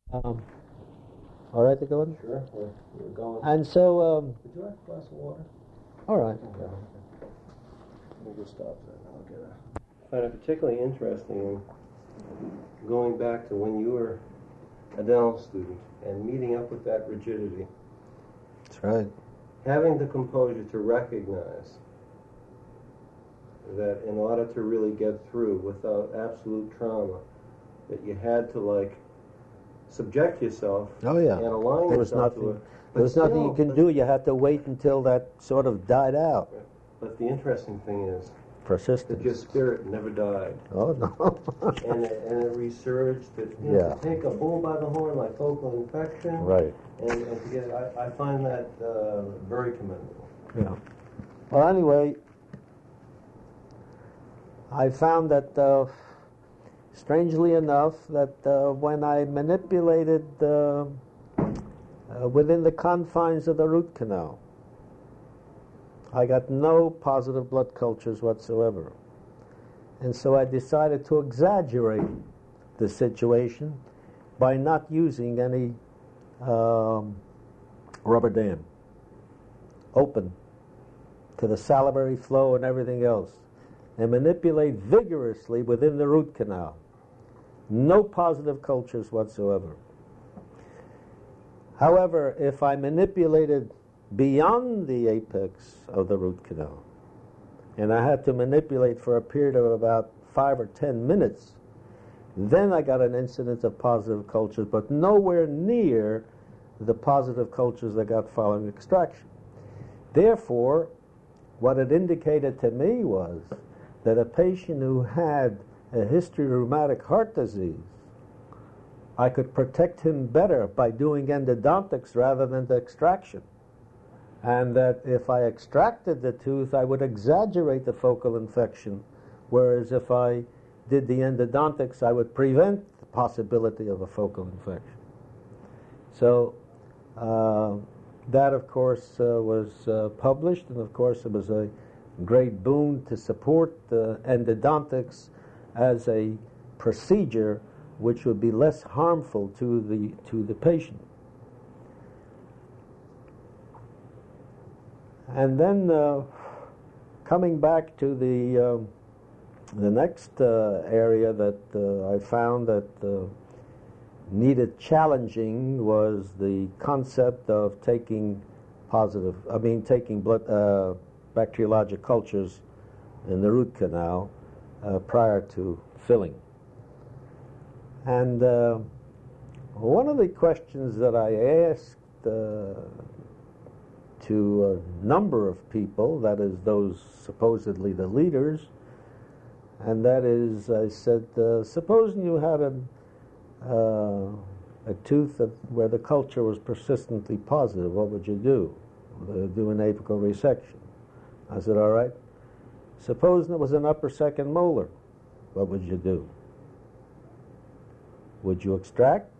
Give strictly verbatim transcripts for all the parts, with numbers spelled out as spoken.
Um, all right to go in? Sure, we're, we're going. And so, um, Would you like a glass of water? all right. Okay. We'll just stop there and I'll get a... I find it particularly interesting in going back to when you were a dental student and meeting up with that rigidity. That's right. Having the composure to recognize that in order to really get through without absolute trauma, that you had to, like, subject yourself Oh, yeah. and align There was yourself to nothing, it. there was But nothing you still, can but- do. You had to wait until that sort of died out. But the interesting thing is that Persistence. your spirit never died. Oh, no. and, it, and it resurged. To, you Yeah. know, to take a bull by the horn like focal infection. Right. And, and to get, I, I find that uh, very commendable. Yeah. Well, anyway, I found that, uh, strangely enough, that uh, when I manipulated uh, uh, within the confines of the root canal, I got no positive blood cultures whatsoever. And so I decided to exaggerate the situation by not using any um, rubber dam, open to the salivary flow and everything else, and manipulate vigorously within the root canal. No positive cultures whatsoever. However, if I manipulated beyond the apex of the root canal, and I had to manipulate for a period of about five or ten minutes, then I got an incidence of positive cultures, but nowhere near the positive cultures I got following extraction. Therefore, what it indicated to me was that a patient who had a history of rheumatic heart disease, I could protect him better by doing endodontics rather than the extraction. And that if I extracted the tooth, I would exaggerate the focal infection, whereas if I did the endodontics, I would prevent the possibility of a focal infection. So uh, that, of course, uh, was uh, published, and of course it was a great boon to support uh, endodontics as a procedure which would be less harmful to the to the patient. And then uh, coming back to the uh, the next uh, area that uh, I found that uh, needed challenging was the concept of taking positive, I mean taking blood uh, bacteriologic cultures in the root canal uh, prior to filling. And uh, one of the questions that I asked uh, to a number of people, that is those supposedly the leaders, and that is, I said, uh, supposing you had a, uh, a tooth that, where the culture was persistently positive, what would you do? Uh, do an apical resection. I said, all right. Supposing it was an upper second molar, what would you do? Would you extract?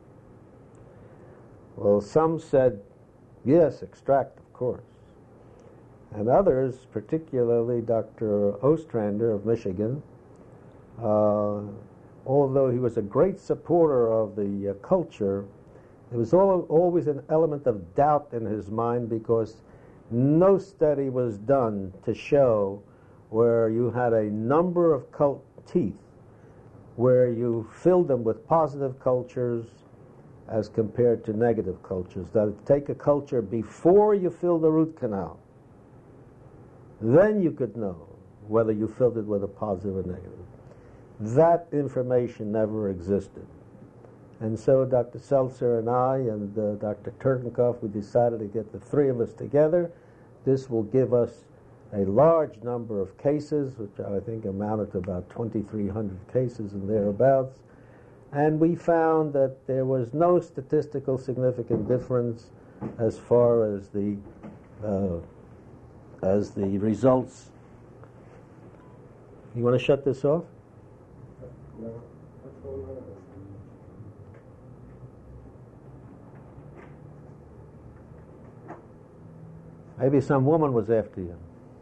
Well, some said, yes, extract, of course. And others, particularly Doctor Ostrander of Michigan, uh, although he was a great supporter of the uh, culture, there was all, always an element of doubt in his mind because no study was done to show where you had a number of cult teeth where you filled them with positive cultures as compared to negative cultures. That take a culture before you fill the root canal. Then you could know whether you filled it with a positive or negative. That information never existed. And so Doctor Seltzer and I and uh, Doctor Turtenkopf, we decided to get the three of us together. This will give us a large number of cases, which I think amounted to about twenty-three hundred cases and thereabouts. And we found that there was no statistical significant difference as far as the uh, as the results. You want to shut this off? No. What's going on? Maybe some woman was after you.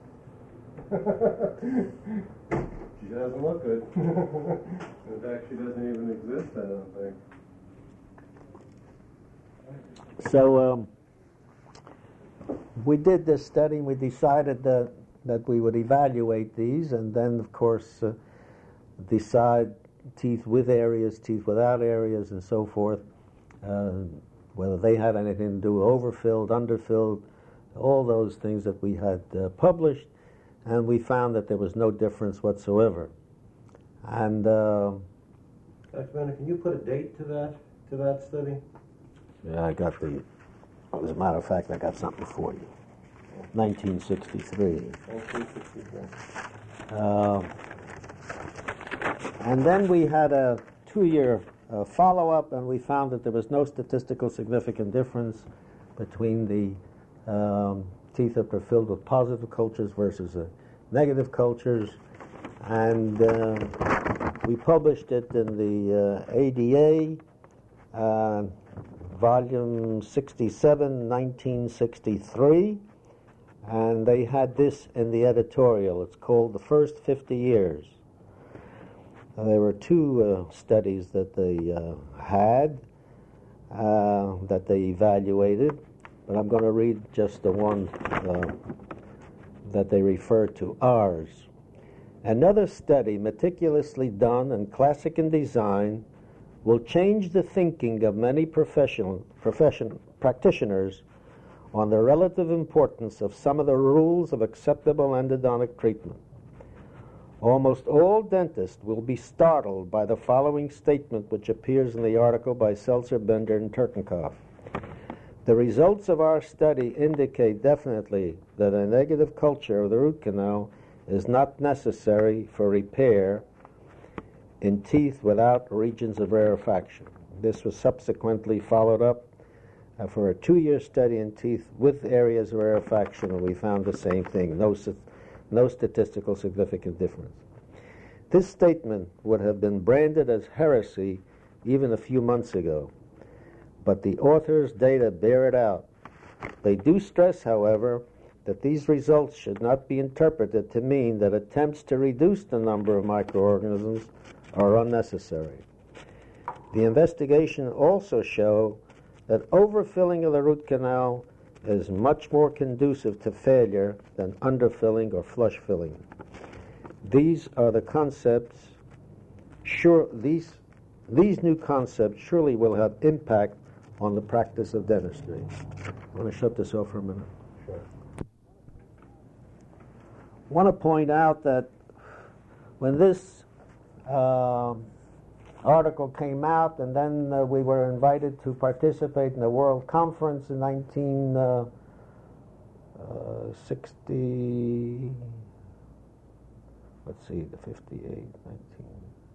She doesn't look good. In fact, she doesn't even exist, I don't think. So um, we did this study, and we decided that, that we would evaluate these, and then, of course, uh, decide teeth with areas, teeth without areas, and so forth, uh, whether they had anything to do overfilled, underfilled, all those things that we had uh, published, and we found that there was no difference whatsoever. And uh, Doctor Bennett, can you put a date to that to that study? Yeah, I got the. As a matter of fact, I got something for you. nineteen sixty-three. nineteen sixty-three. Uh, and then we had a two-year uh, follow-up, and we found that there was no statistical significant difference between the um, teeth that were filled with positive cultures versus uh, negative cultures. And uh, we published it in the uh, A D A, uh, volume sixty-seven, nineteen sixty-three, and they had this in the editorial. It's called The First fifty Years. Uh, there were two uh, studies that they uh, had, uh, that they evaluated, but I'm going to read just the one uh, that they refer to, ours. Another study meticulously done and classic in design will change the thinking of many professional, profession, practitioners on the relative importance of some of the rules of acceptable endodontic treatment. Almost all dentists will be startled by the following statement, which appears in the article by Seltzer, Bender, and Turkenkopf. The results of our study indicate definitely that a negative culture of the root canal is not necessary for repair in teeth without regions of rarefaction. This was subsequently followed up uh, for a two-year study in teeth with areas of rarefaction, and we found the same thing, no, no statistical significant difference. This statement would have been branded as heresy even a few months ago, but the author's data bear it out. They do stress, however, that these results should not be interpreted to mean that attempts to reduce the number of microorganisms are unnecessary. The investigation also show that overfilling of the root canal is much more conducive to failure than underfilling or flush filling. These are the concepts, sure, these, these new concepts surely will have impact on the practice of dentistry. I want to shut this off for a minute. Sure. I want to point out that when this uh, article came out, and then uh, we were invited to participate in the World Conference in nineteen sixty, let's see, the fifty-eight, nineteen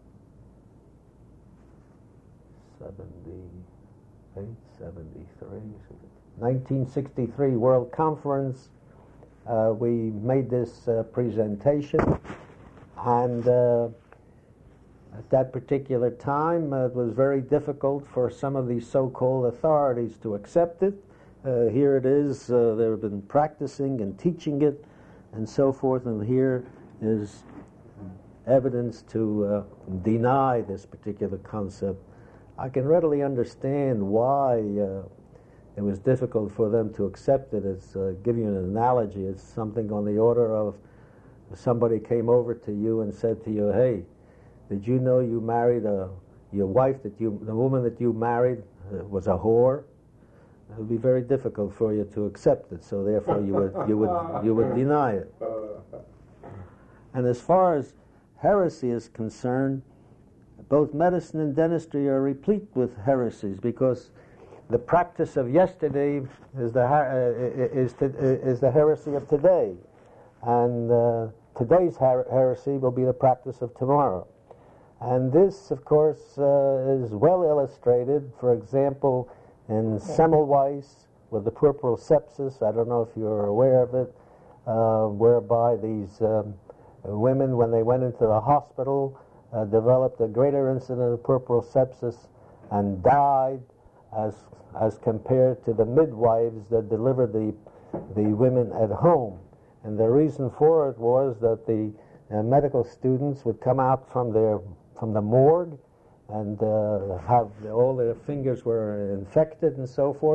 seventy-eight, seventy-three, nineteen sixty-three World Conference. Uh, we made this uh, presentation, and uh, at that particular time uh, it was very difficult for some of these so-called authorities to accept it. Uh, here it is, uh, they've been practicing and teaching it and so forth, and here is evidence to uh, deny this particular concept. I can readily understand why uh, it was difficult for them to accept it. It's uh, give you an analogy. It's something on the order of somebody came over to you and said to you, "Hey, did you know you married a your wife that you the woman that you married uh, was a whore?" It would be very difficult for you to accept it. So therefore, you would you would you would deny it. And as far as heresy is concerned, both medicine and dentistry are replete with heresies, because the practice of yesterday is the uh, is to, is the heresy of today, and uh, today's her- heresy will be the practice of tomorrow. And this, of course, uh, is well illustrated. For example, in Semmelweis with the puerperal sepsis. I don't know if you're aware of it, uh, whereby these um, women, when they went into the hospital, uh, developed a greater incidence of puerperal sepsis and died, as as compared to the midwives that delivered the the women at home. And the reason for it was that the uh, medical students would come out from their from the morgue and uh, have all their fingers were infected and so forth,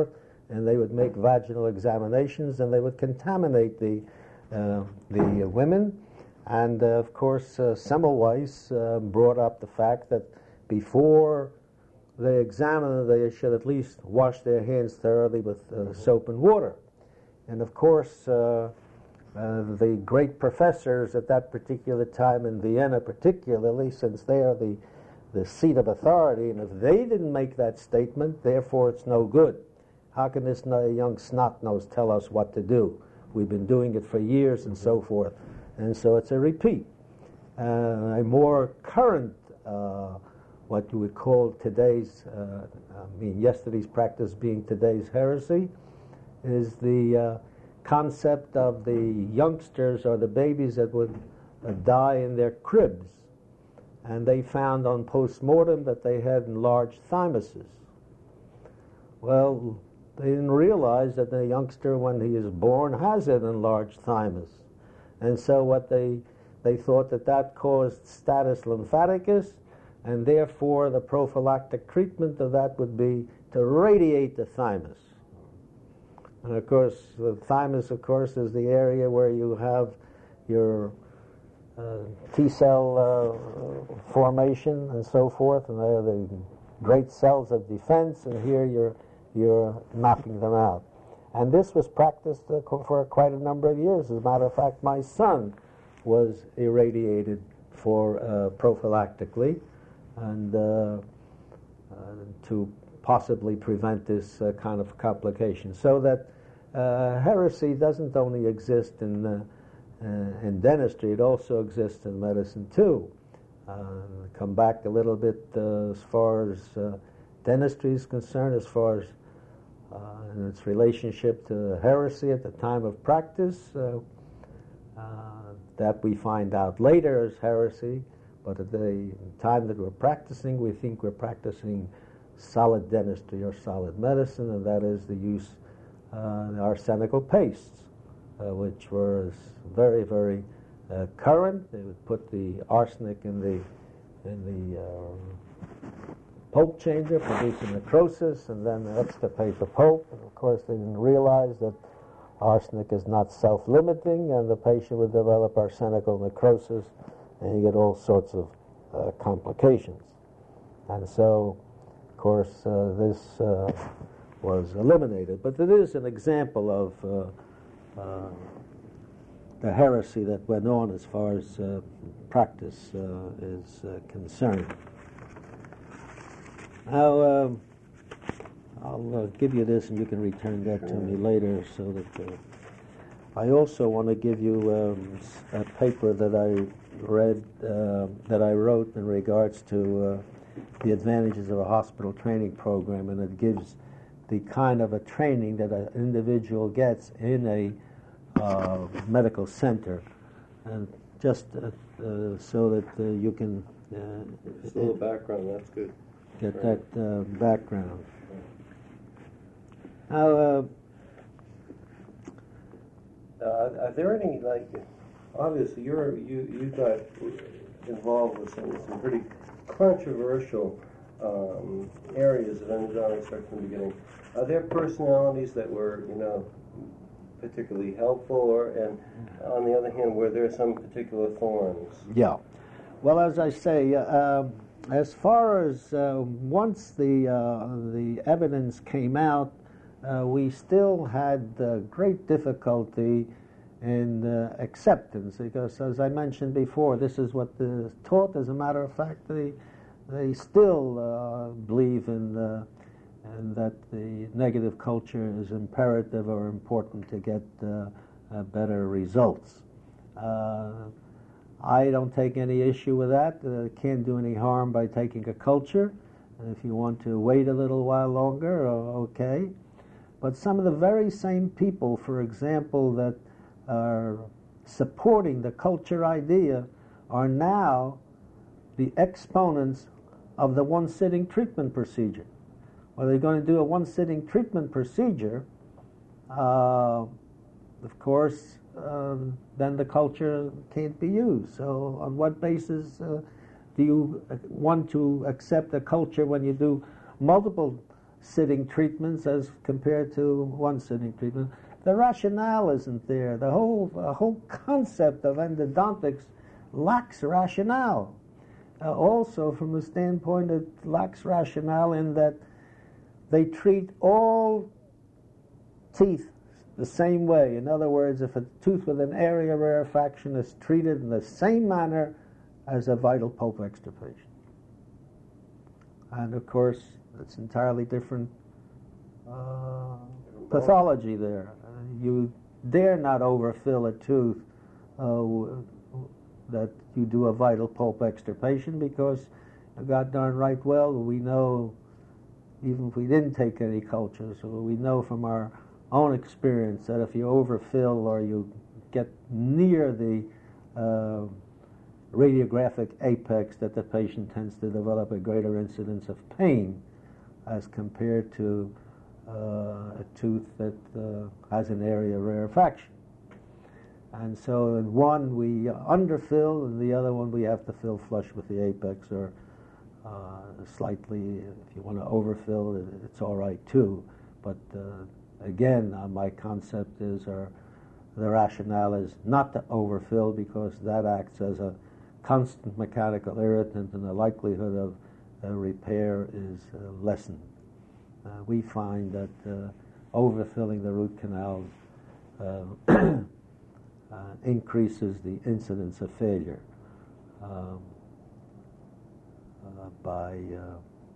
and they would make vaginal examinations, and they would contaminate the uh, the women. And uh, of course, uh, Semmelweis uh, brought up the fact that before they examine, they should at least wash their hands thoroughly with uh, soap and water. And of course, uh, uh, the great professors at that particular time in Vienna, particularly, since they are the the seat of authority, and if they didn't make that statement, therefore it's no good. How can this young snot-nose tell us what to do? We've been doing it for years and so forth. And so it's a repeat. Uh, a more current, uh, what you would call today's, uh, I mean yesterday's practice being today's heresy, is the uh, concept of the youngsters or the babies that would uh, die in their cribs. And they found on post-mortem that they had enlarged thymuses. Well, they didn't realize that the youngster, when he is born, has an enlarged thymus. And so what they they thought that that caused status lymphaticus, and therefore the prophylactic treatment of that would be to radiate the thymus. And of course, the thymus, of course, is the area where you have your uh, T-cell uh, formation and so forth, and they're the great cells of defense, and here you're you're knocking them out. And this was practiced uh, for quite a number of years. As a matter of fact, my son was irradiated for uh, prophylactically, and uh, uh, to possibly prevent this uh, kind of complication. So that uh, heresy doesn't only exist in uh, uh, in dentistry; it also exists in medicine too. Uh, come back a little bit uh, as far as uh, dentistry is concerned, as far as Uh, and its relationship to heresy at the time of practice, uh, uh, that we find out later as heresy, but at the time that we're practicing, we think we're practicing solid dentistry or solid medicine, and that is the use of uh, arsenical pastes, uh, which was very, very uh, current. They would put the arsenic in the in the uh, pulp changer, producing necrosis, and then extirpate the pulp. And of course, they didn't realize that arsenic is not self-limiting, and the patient would develop arsenical necrosis, and you get all sorts of uh, complications. And so, of course, uh, this uh, was eliminated. But it is an example of uh, uh, the heresy that went on as far as uh, practice uh, is uh, concerned. Now, um, I'll uh, give you this, and you can return that to me later. So that uh, I also want to give you um, a paper that I read, uh, that I wrote in regards to uh, the advantages of a hospital training program, and it gives the kind of a training that an individual gets in a uh, medical center, and just uh, uh, so that uh, you can uh, just a little background. That's good. Get that uh, background. Now, uh, uh, are there any, like, obviously you're you you got involved with some some pretty controversial um, areas of endodontics right from the beginning. Are there personalities that were, you know, particularly helpful, or and on the other hand, were there some particular thorns? Yeah. Well, as I say. Uh, As far as uh, once the uh, the evidence came out, uh, we still had uh, great difficulty in uh, acceptance, because, as I mentioned before, this is what is taught. As a matter of fact, they they still uh, believe in, uh, in that the negative culture is imperative or important to get uh, uh, better results. Uh, I don't take any issue with that. Uh, can't do any harm by taking a culture. And if you want to wait a little while longer, uh, okay. But some of the very same people, for example, that are supporting the culture idea are now the exponents of the one-sitting treatment procedure. Well, they're going to do a one-sitting treatment procedure. Uh, of course, Um, then the culture can't be used. So on what basis uh, do you want to accept a culture when you do multiple sitting treatments as compared to one sitting treatment. The rationale isn't there. The whole, the whole concept of endodontics lacks rationale. Uh, also, from the standpoint, it lacks rationale in that they treat all teeth the same way. In other words, if a tooth with an area rarefaction is treated in the same manner as a vital pulp extirpation. And of course, it's entirely different uh, pathology there. Uh, you dare not overfill a tooth uh, that you do a vital pulp extirpation, because God darn right well we know, even if we didn't take any cultures, we know from our own experience that if you overfill or you get near the uh, radiographic apex, that the patient tends to develop a greater incidence of pain as compared to uh, a tooth that uh, has an area rarefaction. And so in one we underfill, and the other one we have to fill flush with the apex, or uh, slightly, if you want to overfill, it, it's all right too. But uh, again, uh, my concept is, or the rationale is not to overfill, because that acts as a constant mechanical irritant, and the likelihood of uh, repair is uh, lessened. Uh, we find that uh, overfilling the root canals uh, uh, increases the incidence of failure um, uh, by uh,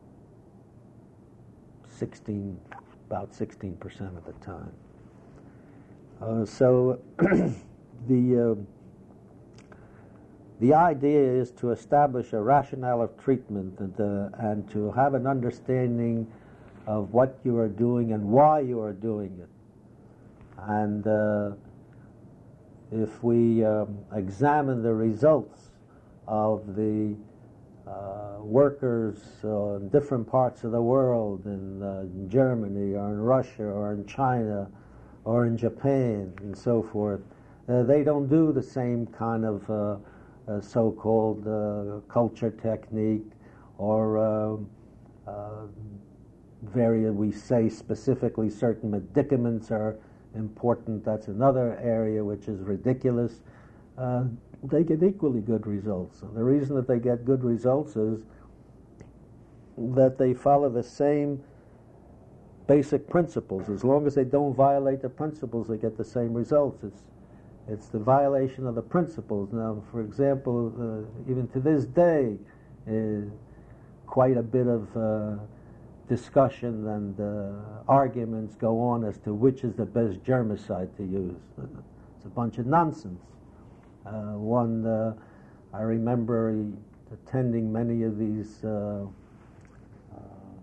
sixteen, about sixteen percent of the time. Uh, so the uh, The idea is to establish a rationale of treatment, and, uh, and to have an understanding of what you are doing and why you are doing it. And uh, if we um, examine the results of the uh, workers uh, in different parts of the world, in, uh, in Germany or in Russia or in China or in Japan and so forth, uh, they don't do the same kind of uh, Uh, so-called uh, culture technique, or uh, uh, very, we say specifically certain medicaments are important. That's another area which is ridiculous. Uh, they get equally good results. And the reason that they get good results is that they follow the same basic principles. As long as they don't violate the principles, they get the same results. It's It's the violation of the principles. Now, for example, uh, even to this day, uh, quite a bit of uh, discussion and uh, arguments go on as to which is the best germicide to use. It's a bunch of nonsense. Uh, one, uh, I remember attending many of these uh, uh,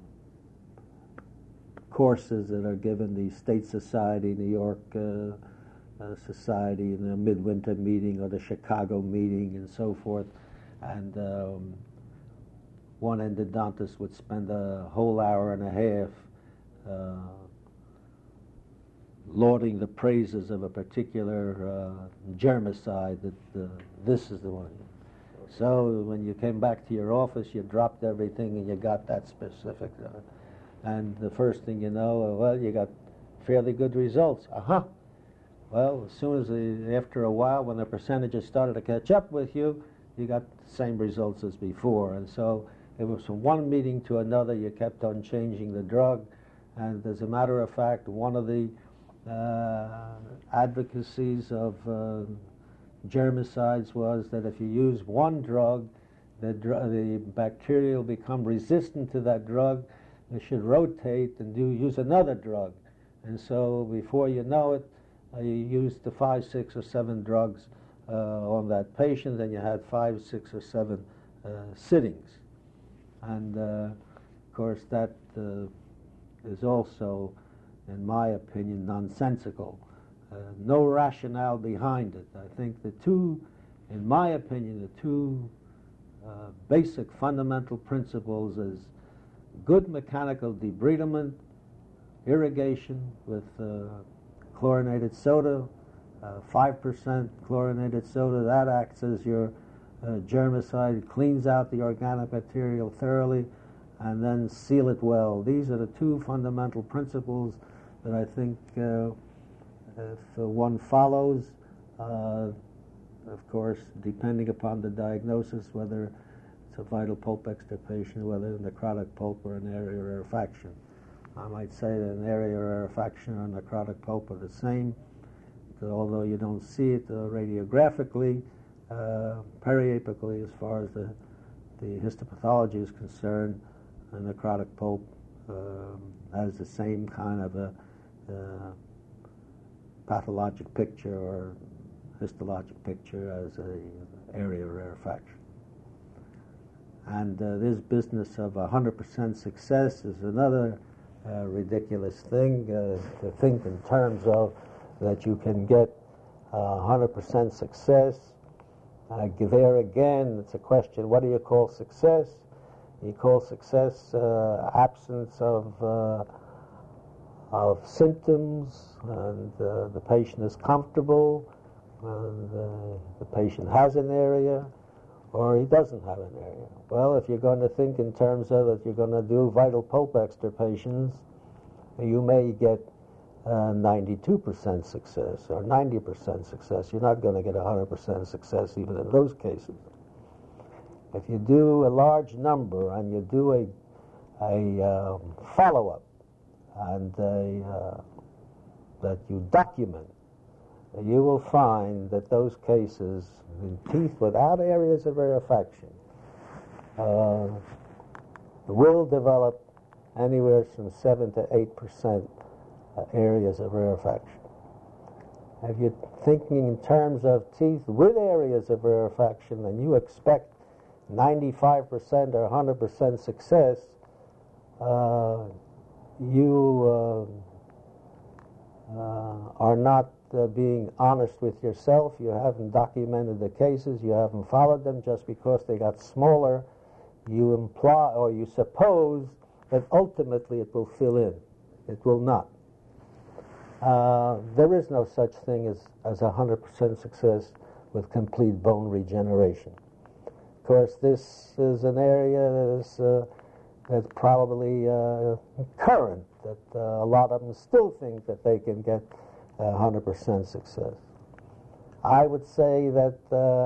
courses that are given, the State Society, New York uh, Uh, society, in the midwinter meeting or the Chicago meeting and so forth, and um, one endodontist would spend a whole hour and a half uh, lauding the praises of a particular uh, germicide, that uh, this is the one. So when you came back to your office, you dropped everything and you got that specific. Uh, and the first thing you know, well, you got fairly good results. Uh-huh. Well, as soon as, the, after a while, when the percentages started to catch up with you, you got the same results as before. And so it was from one meeting to another, you kept on changing the drug. And as a matter of fact, one of the uh, advocacies of uh, germicides was that if you use one drug, the, dr- the bacteria will become resistant to that drug. They should rotate and do use another drug. And so before you know it, Uh, you used the five, six, or seven drugs uh, on that patient, and you had five, six, or seven uh, sittings. And, uh, of course, that uh, is also, in my opinion, nonsensical. Uh, no rationale behind it. I think the two, in my opinion, the two uh, basic fundamental principles is good mechanical debridement, irrigation with uh, chlorinated soda, uh, five percent chlorinated soda. That acts as your uh, germicide, cleans out the organic material thoroughly, and then seal it well. These are the two fundamental principles that I think uh, if uh, one follows, uh, of course, depending upon the diagnosis, whether it's a vital pulp extirpation, whether it's necrotic pulp or an area rarefaction. I might say that an area rarefaction or necrotic pulp are the same, because although you don't see it uh, radiographically, uh, periapically, as far as the, the histopathology is concerned, a necrotic pulp uh, has the same kind of a uh, pathologic picture or histologic picture as a area rarefaction. And uh, this business of one hundred percent success is another uh, ridiculous thing, uh, to think in terms of that you can get uh, one hundred percent success. Uh, there again, it's a question, what do you call success? You call success uh, absence of uh, of symptoms, and uh, the patient is comfortable, and uh, the patient has an area, or he doesn't have an area. Well, if you're going to think in terms of that you're going to do vital pulp extirpations, you may get uh, ninety-two percent success or ninety percent success. You're not going to get one hundred percent success even in those cases. If you do a large number and you do a, a um, follow-up and a, uh, that you document, you will find that those cases in teeth without areas of rarefaction uh, will develop anywhere from seven to eight percent areas of rarefaction. If you're thinking in terms of teeth with areas of rarefaction, then you expect ninety-five percent or one hundred percent success, uh, you uh, uh, are not uh, being honest with yourself. You haven't documented the cases. You haven't followed them. Just because they got smaller, you imply or you suppose that ultimately it will fill in. It will not. Uh, there is no such thing as, as one hundred percent success with complete bone regeneration. Of course, this is an area that is uh, that's probably uh, current, that uh, a lot of them still think that they can get uh, one hundred percent success. I would say that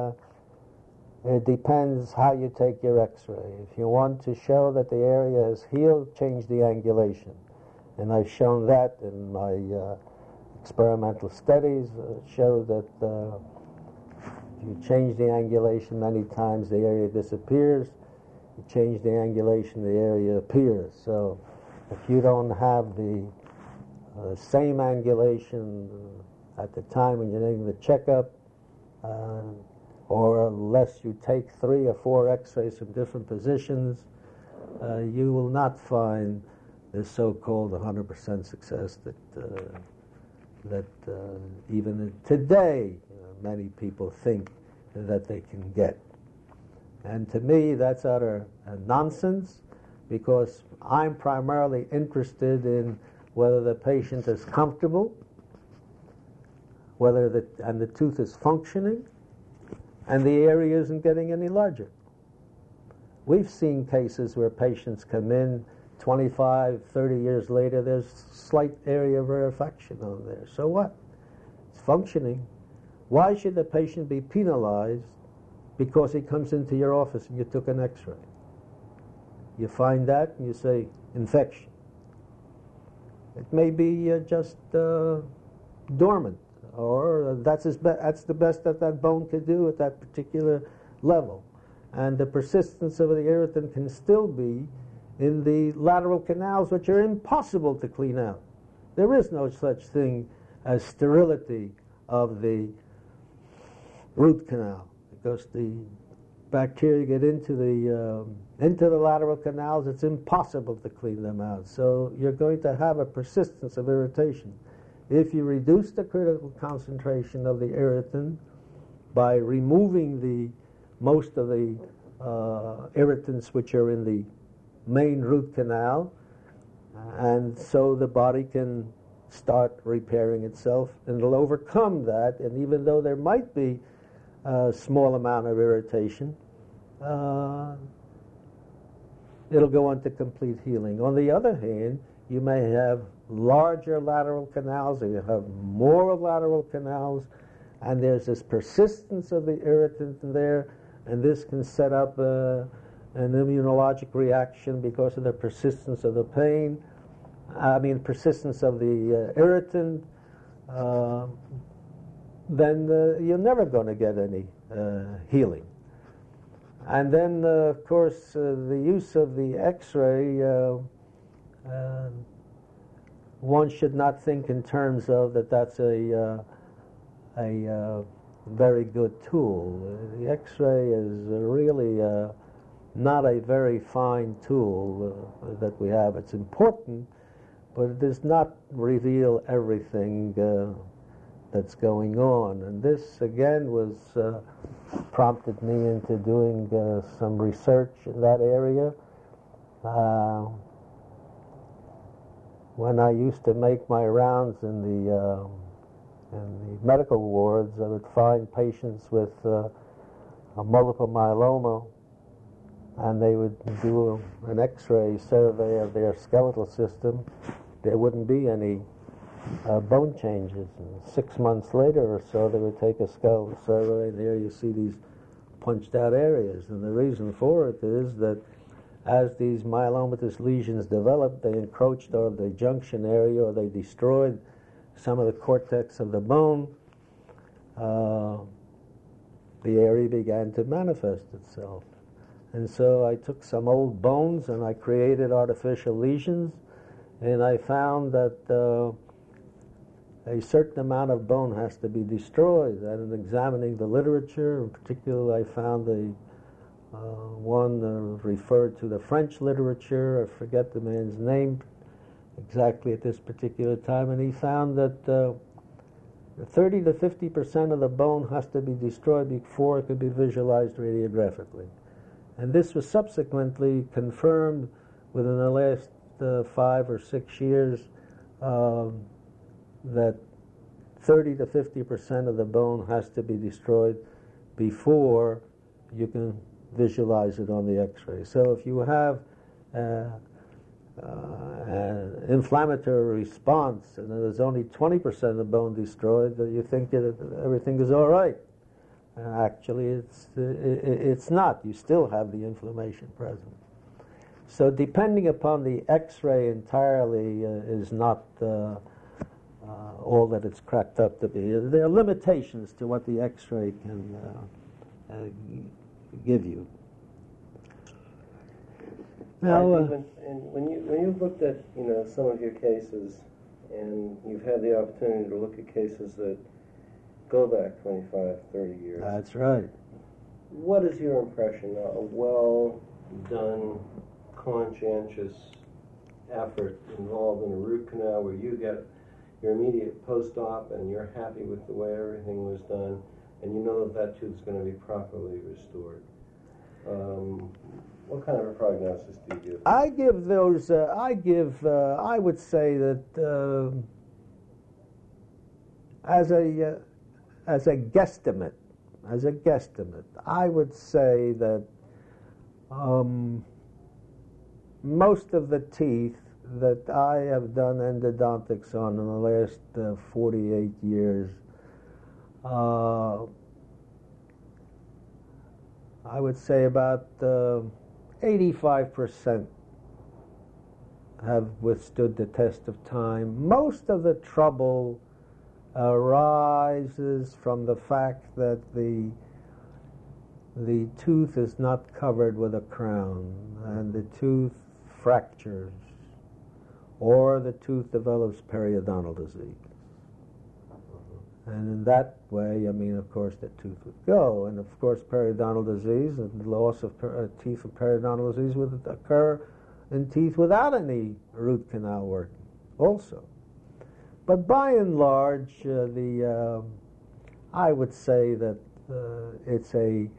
uh, it depends how you take your x-ray. If you want to show that the area is healed, change the angulation. And I've shown that in my uh, experimental studies, uh, show that uh, if you change the angulation many times, the area disappears. You change the angulation, the area appears. So if you don't have the uh, same angulation at the time when you're doing the checkup, uh, or unless you take three or four x-rays from different positions, uh, you will not find the so-called one hundred percent success that uh, that uh, even today uh, many people think that they can get. And to me, that's utter uh, nonsense, because I'm primarily interested in whether the patient is comfortable, whether the and the tooth is functioning, and the area isn't getting any larger. We've seen cases where patients come in twenty-five, thirty years later, there's slight area of rarefaction on there. So what? It's functioning. Why should the patient be penalized because he comes into your office and you took an x-ray? You find that and you say, infection. It may be uh, just uh, dormant, or uh, that's, his be- that's the best that that bone could do at that particular level. And the persistence of the irritant can still be in the lateral canals, which are impossible to clean out. There is no such thing as sterility of the root canal, because the bacteria get into the um, into the lateral canals. It's impossible to clean them out. So you're going to have a persistence of irritation. If you reduce the critical concentration of the irritant by removing the most of the uh, irritants which are in the main root canal, and so the body can start repairing itself, and it'll overcome that. And even though there might be a small amount of irritation, uh, it'll go on to complete healing. On the other hand, you may have larger lateral canals, or you have more lateral canals, and there's this persistence of the irritant in there, and this can set up uh, an immunologic reaction because of the persistence of the pain, I mean persistence of the uh, irritant. Uh, then uh, you're never going to get any uh, healing. And then, uh, of course, uh, the use of the X-ray, uh, uh, one should not think in terms of that that's a, uh, a uh, very good tool. The X-ray is really uh, not a very fine tool uh, that we have. It's important, but it does not reveal everything uh, that's going on. And this, again, was uh, prompted me into doing uh, some research in that area. Uh, when I used to make my rounds in the, uh, in the medical wards, I would find patients with uh, a multiple myeloma, and they would do a, an X-ray survey of their skeletal system. There wouldn't be any Uh, bone changes. And six months later or so, they would take a skeletal survey, and there you see these punched out areas. And the reason for it is that as these myelomatous lesions developed, they encroached on the junction area, or they destroyed some of the cortex of the bone. Uh, the area began to manifest itself. And so I took some old bones and I created artificial lesions, and I found that uh, a certain amount of bone has to be destroyed. And in examining the literature, in particular, I found the uh, one uh, referred to the French literature. I forget the man's name exactly at this particular time, and he found that uh, thirty to fifty percent of the bone has to be destroyed before it could be visualized radiographically. And this was subsequently confirmed within the last uh, five or six years. Um, that thirty to fifty percent of the bone has to be destroyed before you can visualize it on the X-ray. So if you have uh, uh, an inflammatory response and there's only twenty percent of the bone destroyed, that you think that everything is all right. Uh, actually, it's, it, it's not. You still have the inflammation present. So depending upon the X-ray entirely uh, is not uh, Uh, all that it's cracked up to be. There are limitations to what the X-ray can uh, uh, give you. Now, uh, when, and when you when you've looked at you know some of your cases, and you've had the opportunity to look at cases that go back twenty-five, thirty years. That's right. What is your impression of a well done, conscientious effort involved in a root canal where you get your immediate post-op and you're happy with the way everything was done, and you know that that tooth's going to be properly restored? Um, what kind of a prognosis do you give? I give those, uh, I give, uh, I would say that uh, as a, uh, as a guesstimate, as a guesstimate, I would say that um, most of the teeth that I have done endodontics on in the last uh, forty-eight years, uh, I would say about uh, eighty-five percent have withstood the test of time. Most of the trouble arises from the fact that the the tooth is not covered with a crown, and the tooth fractures, or the tooth develops periodontal disease. And in that way, I mean, of course, the tooth would go. And of course, periodontal disease and loss of per- uh, teeth from periodontal disease would occur in teeth without any root canal working also. But by and large, uh, the uh, I would say that uh, it's a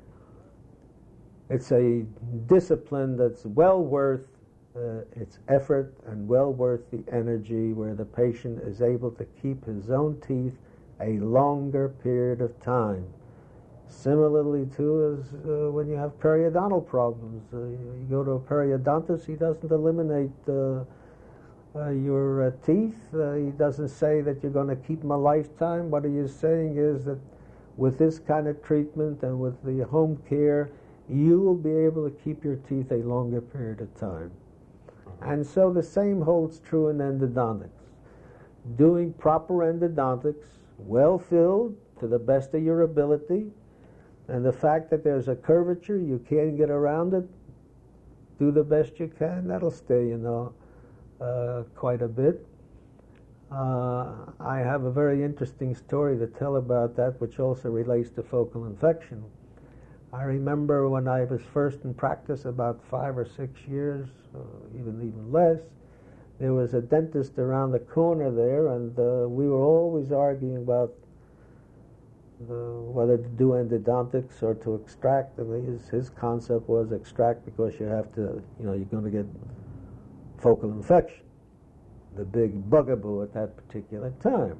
it's a discipline that's well worth Uh, its effort and well worth the energy, where the patient is able to keep his own teeth a longer period of time. Similarly, too, is uh, when you have periodontal problems. Uh, you go to a periodontist, he doesn't eliminate uh, uh, your uh, teeth. Uh, he doesn't say that you're going to keep them a lifetime. What he is saying is that with this kind of treatment and with the home care, you will be able to keep your teeth a longer period of time. And so the same holds true in endodontics. Doing proper endodontics, well filled to the best of your ability, and the fact that there's a curvature, you can't get around it, do the best you can, that'll stay, you know, uh, quite a bit. Uh, I have a very interesting story to tell about that, which also relates to focal infection. I remember when I was first in practice, about five or six years, uh, even even less, there was a dentist around the corner there, and uh, we were always arguing about the, whether to do endodontics or to extract. And his, his concept was extract because you have to, you know, you're going to get focal infection, the big bugaboo at that particular time.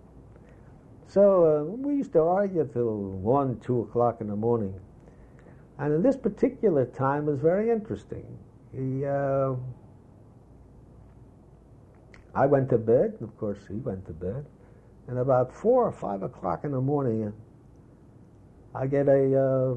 So uh, we used to argue till one, two o'clock in the morning. And in this particular time was very interesting. He, uh, I went to bed, of course he went to bed, and about four or five o'clock in the morning, I get a uh,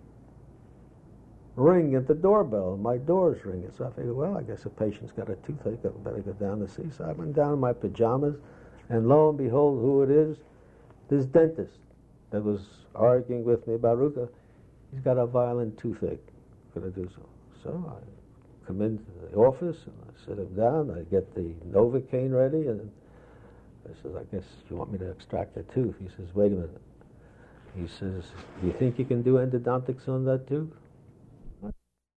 ring at the doorbell. My door's ringing, so I figured, well, I guess the patient's got a toothache. I better go down to see. So I went down in my pajamas, and lo and behold, who it is? This dentist that was arguing with me about Ruka. He's got a violent toothache. Could I do so? So I come into the office and I sit him down. I get the Novocaine ready, and I says, I guess you want me to extract the tooth. He says, wait a minute. He says, do you think you can do endodontics on that tooth?